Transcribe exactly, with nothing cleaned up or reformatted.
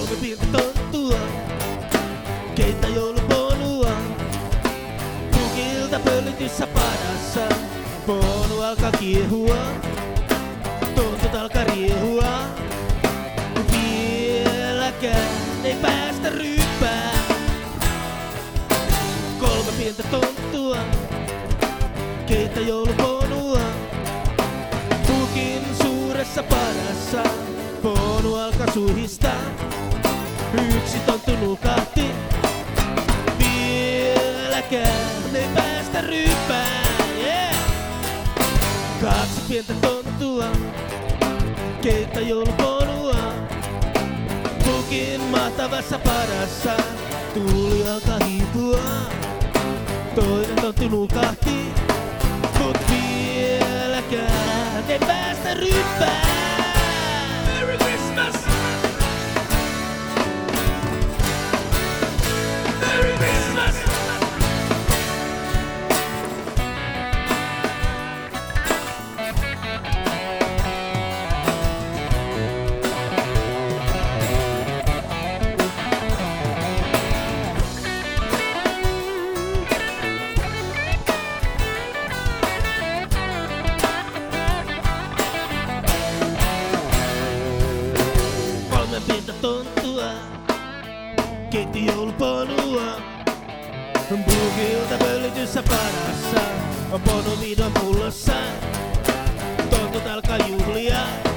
Kolme pientä tonttua, keitä jouluponua. Pukilta pölytyssä padassa, ponu alkaa kiehua. Tontut alkaa riehua, vieläkään ei päästä ryyppää. Kolme pientä tonttua, keitä jouluponua. Pukin suuressa padassa, ponu alkaa suhistaa. Yksi tonttu nukahti, vieläkään ei päästä ryyppää. Yeah! Kaksi pientä tonttua, keitä jouluponua. Pukin mahtavassa padassa, tuuli alkaa hiipua. Toinen tonttu nukahti, mut vieläkään ei päästä ryyppää. Merry Christmas! Merry Christmas! Kolme pientä tonttua, keitti jouluponua. Pukilta pölytyssä padassa, on ponu vihdoin pullossa. Tontut alkaa juhlia.